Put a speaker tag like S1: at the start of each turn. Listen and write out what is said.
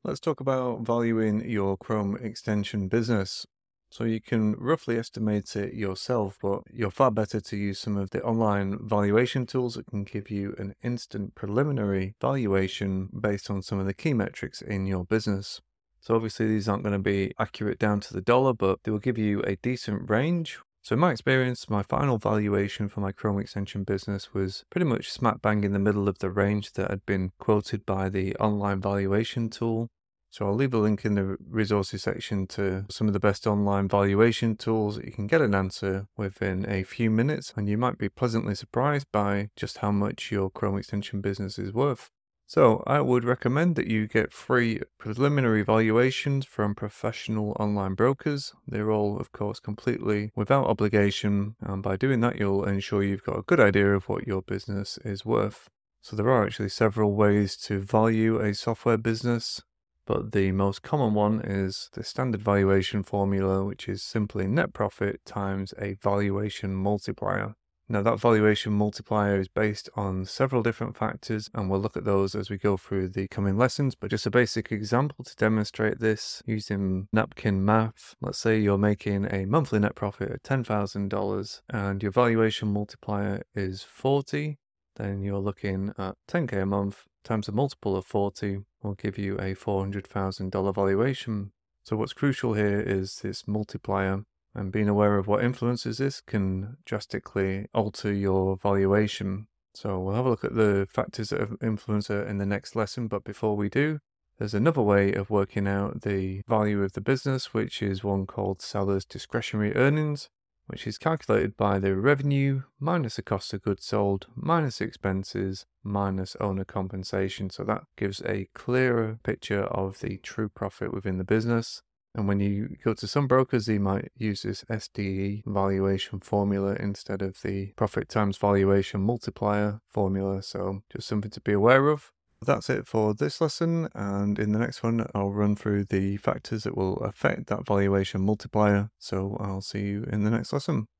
S1: Let's talk about valuing your Chrome extension business. So you can roughly estimate it yourself, but you're far better to use some of the online valuation tools that can give you an instant preliminary valuation based on some of the key metrics in your business. So obviously these aren't going to be accurate down to the dollar, but they will give you a decent range. So in my experience, my final valuation for my Chrome extension business was pretty much smack bang in the middle of the range that had been quoted by the online valuation tool. So I'll leave a link in the resources section to some of the best online valuation tools that you can get an answer within a few minutes, and you might be pleasantly surprised by just how much your Chrome extension business is worth. So I would recommend that you get free preliminary valuations from professional online brokers. They're all, of course, completely without obligation, and by doing that, you'll ensure you've got a good idea of what your business is worth. So there are actually several ways to value a software business, but the most common one is the standard valuation formula, which is simply net profit times a valuation multiplier. Now, that valuation multiplier is based on several different factors, and we'll look at those as we go through the coming lessons. But just a basic example to demonstrate this using napkin math. Let's say you're making a monthly net profit of $10,000 and your valuation multiplier is 40. Then you're looking at 10K a month times a multiple of 40 will give you a $400,000 valuation. So what's crucial here is this multiplier, and being aware of what influences this can drastically alter your valuation. So we'll have a look at the factors that have influenced it in the next lesson, but before we do, there's another way of working out the value of the business, which is one called seller's discretionary earnings, which is calculated by the revenue minus the cost of goods sold minus expenses minus owner compensation. So that gives a clearer picture of the true profit within the business. And when you go to some brokers, they might use this SDE valuation formula instead of the profit times valuation multiplier formula. So just something to be aware of. That's it for this lesson, and in the next one I'll run through the factors that will affect that valuation multiplier. So I'll see you in the next lesson.